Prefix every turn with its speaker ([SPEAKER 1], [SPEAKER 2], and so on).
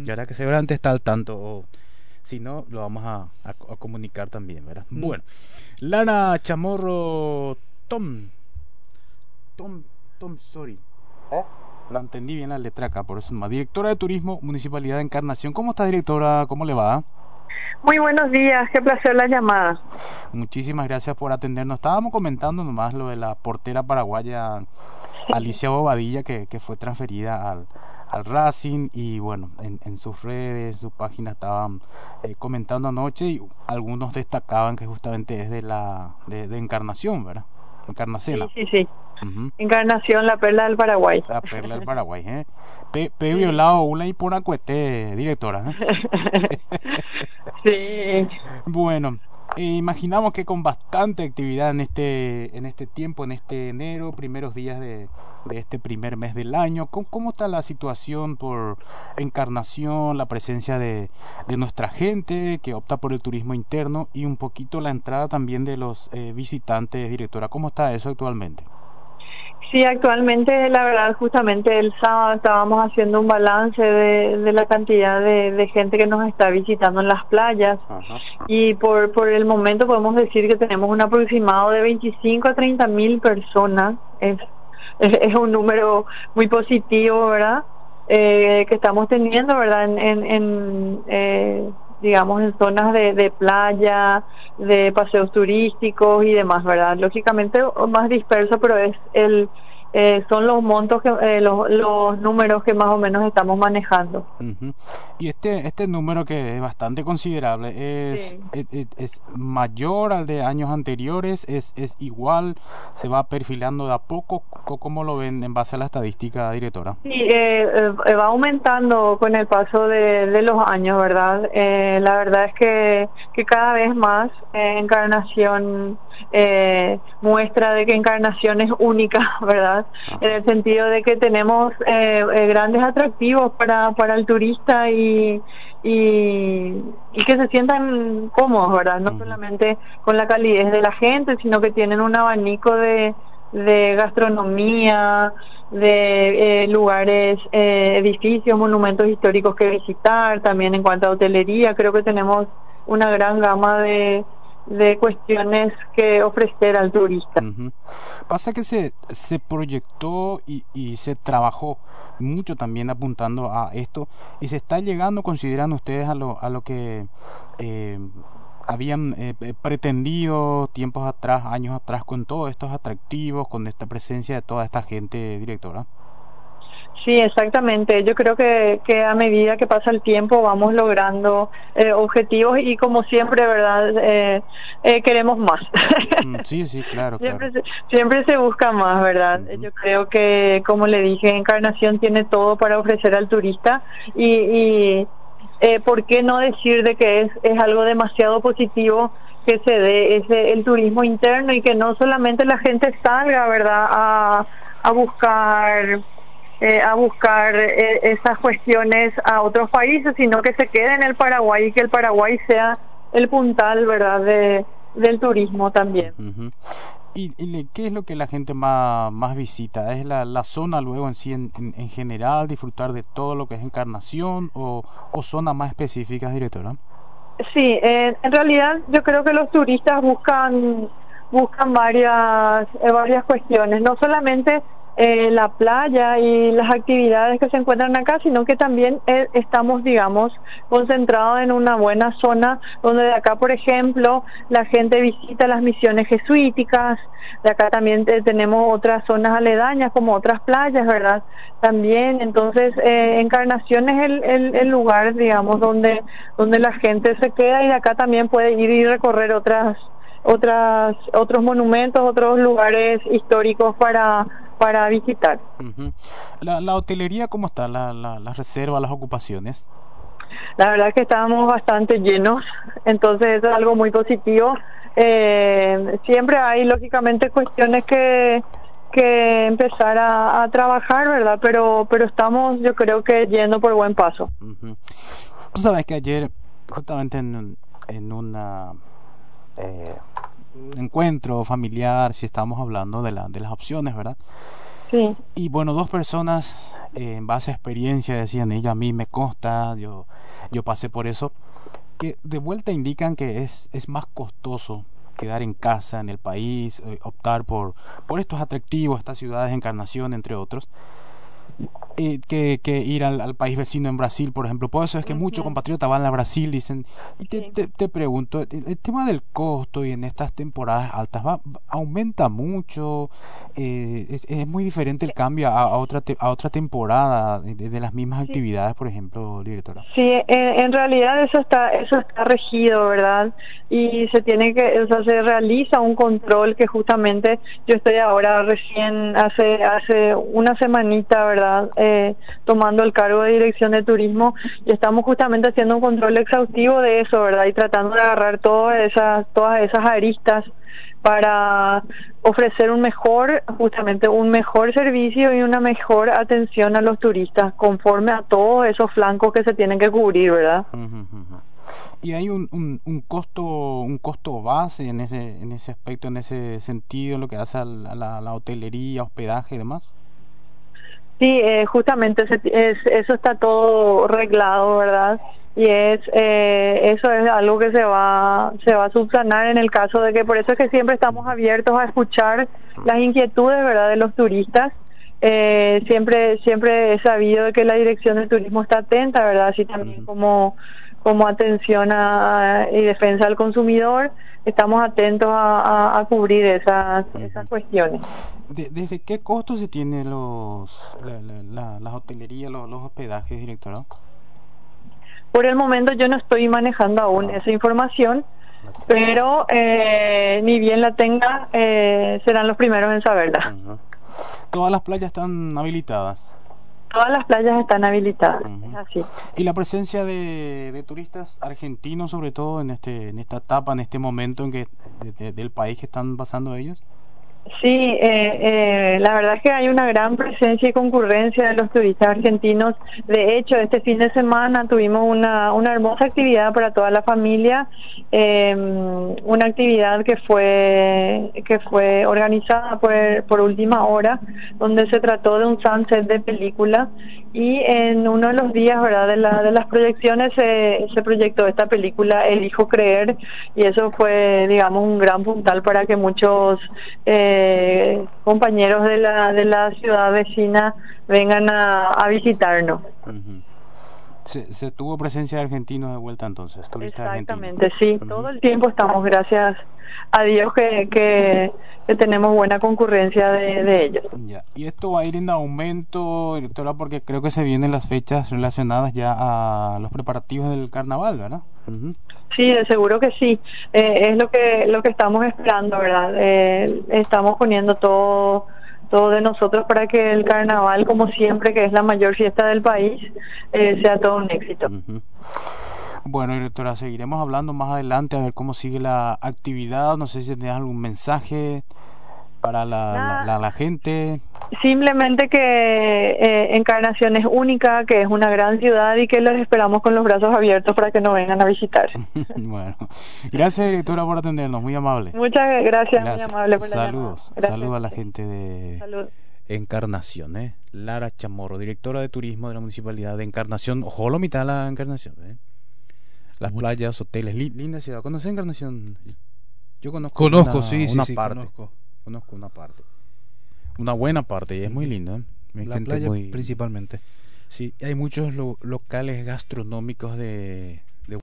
[SPEAKER 1] Y ahora que seguramente está al tanto, o si no, lo vamos a comunicar también, ¿verdad?
[SPEAKER 2] Mm.
[SPEAKER 1] Bueno, Lana Chamorro Tom, Tom, Tom, sorry. No entendí bien la letra acá, por eso más. Directora de Turismo, Municipalidad de Encarnación. ¿Cómo está, directora? ¿Cómo le va?
[SPEAKER 2] Muy buenos días, qué placer la llamada.
[SPEAKER 1] Muchísimas gracias por atendernos. Estábamos comentando nomás lo de la portera paraguaya Alicia Bobadilla, que fue transferida al Racing, y bueno, en sus redes, en su página estaban comentando anoche, y algunos destacaban que justamente es de Encarnación, ¿verdad? Encarnacena.
[SPEAKER 2] Sí, sí, sí.
[SPEAKER 1] Ujú.
[SPEAKER 2] Encarnación, la perla del Paraguay.
[SPEAKER 1] La perla del Paraguay, ¿eh? Pe
[SPEAKER 2] Sí.
[SPEAKER 1] violado una y por acuete, directora, ¿eh?
[SPEAKER 2] Sí,
[SPEAKER 1] Bueno, imaginamos que con bastante actividad en este tiempo, en este enero, primeros días de este primer mes del año, ¿cómo está la situación por Encarnación, la presencia de nuestra gente que opta por el turismo interno y un poquito la entrada también de los visitantes, directora? ¿Cómo está eso actualmente?
[SPEAKER 2] sí, actualmente la verdad justamente el sábado estábamos haciendo un balance de la cantidad de gente que nos está visitando en las playas
[SPEAKER 1] Ajá.
[SPEAKER 2] y por el momento podemos decir que tenemos un aproximado de 25 a 30 mil personas. Es un número muy positivo, ¿verdad? Que estamos teniendo, ¿verdad? Digamos, en zonas de playa, de paseos turísticos y demás, ¿verdad? Lógicamente más disperso, pero son los montos los números que más o menos estamos manejando.
[SPEAKER 1] Ujú. Y este número, que es bastante considerable,
[SPEAKER 2] Sí.
[SPEAKER 1] es mayor al de años anteriores, es igual, se va perfilando de a poco. ¿Cómo lo ven en base a la estadística, directora?
[SPEAKER 2] Sí, va aumentando con el paso de los años, ¿verdad? La verdad es que cada vez más Encarnación muestra de que Encarnación es única, ¿verdad? En
[SPEAKER 1] Ajá.
[SPEAKER 2] el sentido de que tenemos grandes atractivos para el turista y que se sientan cómodos, ¿verdad? No
[SPEAKER 1] Ujú.
[SPEAKER 2] solamente con la calidez de la gente, sino que tienen un abanico de gastronomía, de lugares, edificios, monumentos históricos que visitar, también en cuanto a hotelería, creo que tenemos una gran gama de cuestiones que ofrecer al turista.
[SPEAKER 1] Ujú. Pasa que se proyectó y se trabajó mucho también apuntando a esto, y se está llegando, consideran ustedes, a lo que eh, habían pretendido tiempos atrás, años atrás, con todos estos atractivos, con esta presencia de toda esta gente, directora.
[SPEAKER 2] Sí, exactamente. Yo creo que a medida que pasa el tiempo vamos logrando objetivos y como siempre, ¿verdad? Queremos más.
[SPEAKER 1] Sí, sí, claro, claro.
[SPEAKER 2] Siempre siempre se busca más, ¿verdad?
[SPEAKER 1] Ujú.
[SPEAKER 2] Yo creo que, como le dije, Encarnación tiene todo para ofrecer al turista y ¿por qué no decir de que es algo demasiado positivo que se dé el turismo interno y que no solamente la gente salga, ¿verdad? A buscar esas cuestiones a otros países, sino que se quede en el Paraguay y que el Paraguay sea el puntal, ¿verdad? Del turismo también.
[SPEAKER 1] Ujú. ¿Qué es lo que la gente más visita? ¿Es la zona luego en sí, en general, disfrutar de todo lo que es Encarnación, o zonas más específicas, directora?
[SPEAKER 2] Sí, en realidad yo creo que los turistas buscan varias cuestiones, no solamente la playa y las actividades que se encuentran acá, sino que también estamos, digamos, concentrados en una buena zona donde de acá, por ejemplo, la gente visita las misiones jesuíticas, de acá también tenemos otras zonas aledañas como otras playas, ¿verdad? También, entonces, Encarnación es el lugar, digamos, donde la gente se queda y de acá también puede ir y recorrer otros monumentos, otros lugares históricos para visitar.
[SPEAKER 1] Ujú. La hotelería, ¿cómo está? Las reservas, las ocupaciones.
[SPEAKER 2] La verdad es que estábamos bastante llenos, entonces eso es algo muy positivo. Siempre hay lógicamente cuestiones que empezar a trabajar, ¿verdad? Pero estamos, yo creo que yendo por buen paso.
[SPEAKER 1] Ujú. Tú sabes que ayer, justamente en una eh, encuentro familiar, si estamos hablando de las opciones, ¿verdad?
[SPEAKER 2] Sí,
[SPEAKER 1] Y bueno, dos personas, en base a experiencia, decían ellos, a mí me consta, yo pasé por eso, que de vuelta indican que es más costoso quedar en casa, en el país, optar por estos atractivos, estas ciudades de Encarnación, entre otros, que ir al país vecino en Brasil, por ejemplo. Por eso es que muchos
[SPEAKER 2] ujú,
[SPEAKER 1] compatriotas van a Brasil, dicen. Y
[SPEAKER 2] sí.
[SPEAKER 1] te pregunto, el tema del costo y en estas temporadas altas aumenta mucho. Es muy diferente el cambio a otra temporada de las mismas
[SPEAKER 2] Sí,
[SPEAKER 1] actividades, por ejemplo, directora.
[SPEAKER 2] sí, en realidad eso está regido, ¿verdad? Y se tiene que, o sea, se realiza un control que justamente yo estoy ahora recién hace una semanita, ¿verdad? Tomando el cargo de dirección de turismo y estamos justamente haciendo un control exhaustivo de eso, ¿verdad? Y tratando de agarrar todas esas aristas para ofrecer justamente un mejor servicio y una mejor atención a los turistas, conforme a todos esos flancos que se tienen que cubrir, ¿verdad?
[SPEAKER 1] Ujú, ujú. Y hay un costo base en ese aspecto, en ese sentido, en lo que hace a la hotelería, hospedaje y demás.
[SPEAKER 2] Sí, justamente eso está todo reglado, ¿verdad? Y eso es algo que se va a subsanar en el caso de que, por eso es que siempre estamos abiertos a escuchar las inquietudes, ¿verdad?, de los turistas. Siempre he sabido de que la Dirección de Turismo está atenta, ¿verdad? Así también
[SPEAKER 1] Ujú,
[SPEAKER 2] como atención y defensa al consumidor, estamos atentos a cubrir esas
[SPEAKER 1] ujú.
[SPEAKER 2] cuestiones.
[SPEAKER 1] ¿Desde qué costo se tienen las hotelerías, los hospedajes, directora?
[SPEAKER 2] Por el momento yo no estoy manejando aún
[SPEAKER 1] Ah,
[SPEAKER 2] esa información,
[SPEAKER 1] ok.
[SPEAKER 2] pero ni bien la tenga, serán los primeros en saberla.
[SPEAKER 1] Ujú. Todas las playas están habilitadas.
[SPEAKER 2] Todas las playas están habilitadas, es
[SPEAKER 1] Ujú.
[SPEAKER 2] así.
[SPEAKER 1] Y la presencia de turistas argentinos, sobre todo en esta etapa, en este momento en que del país que están pasando ellos.
[SPEAKER 2] Sí, la verdad es que hay una gran presencia y concurrencia de los turistas argentinos. De hecho, este fin de semana tuvimos una hermosa actividad para toda la familia, una actividad que fue organizada por última hora, donde se trató de un sunset de película y en uno de los días, ¿verdad?, de las proyecciones se proyectó esta película Elijo Creer y eso fue, digamos, un gran puntal para que muchos compañeros de la ciudad vecina vengan a visitarnos.
[SPEAKER 1] Ujú. Se tuvo presencia de argentinos de vuelta entonces, turistas argentinos.
[SPEAKER 2] Exactamente, sí,
[SPEAKER 1] Ujú.
[SPEAKER 2] todo el tiempo estamos, gracias a Dios que tenemos buena concurrencia de ellos.
[SPEAKER 1] Ya. Y esto va a ir en aumento, directora, porque creo que se vienen las fechas relacionadas ya a los preparativos del carnaval, ¿verdad? Ujú.
[SPEAKER 2] Sí, de seguro que sí. Es lo que estamos esperando, ¿verdad? Estamos poniendo todo de nosotros para que el carnaval, como siempre, que es la mayor fiesta del país, sea todo un éxito.
[SPEAKER 1] Ujú. Bueno, directora, seguiremos hablando más adelante a ver cómo sigue la actividad. No sé si tienes algún mensaje para
[SPEAKER 2] Nada,
[SPEAKER 1] la gente.
[SPEAKER 2] simplemente que Encarnación es única, que es una gran ciudad y que los esperamos con los brazos abiertos para que nos vengan a visitar.
[SPEAKER 1] Bueno, gracias, directora, por atendernos, muy amable.
[SPEAKER 2] Muchas gracias, muy
[SPEAKER 1] Gracias.
[SPEAKER 2] amable por la llamada.
[SPEAKER 1] Saludos,
[SPEAKER 2] Gracias
[SPEAKER 1] saludos
[SPEAKER 2] a
[SPEAKER 1] a la
[SPEAKER 2] usted.
[SPEAKER 1] gente de
[SPEAKER 2] Salud.
[SPEAKER 1] Encarnación, ¿eh? Lara Chamorro, directora de turismo de la Municipalidad de Encarnación. Ojo, mitad de la Encarnación, ¿eh? Las
[SPEAKER 3] Mucho.
[SPEAKER 1] playas, hoteles, linda ciudad. ¿Conoces Encarnación? Yo conozco
[SPEAKER 3] Conozco, sí, sí,
[SPEAKER 1] una
[SPEAKER 3] sí,
[SPEAKER 1] parte.
[SPEAKER 3] conozco.
[SPEAKER 1] Conozco una parte. Una buena parte, y es muy
[SPEAKER 3] Ujú.
[SPEAKER 1] linda, ¿eh? Hay
[SPEAKER 3] La
[SPEAKER 1] gente
[SPEAKER 3] playa
[SPEAKER 1] muy...
[SPEAKER 3] principalmente.
[SPEAKER 1] Sí, hay muchos locales gastronómicos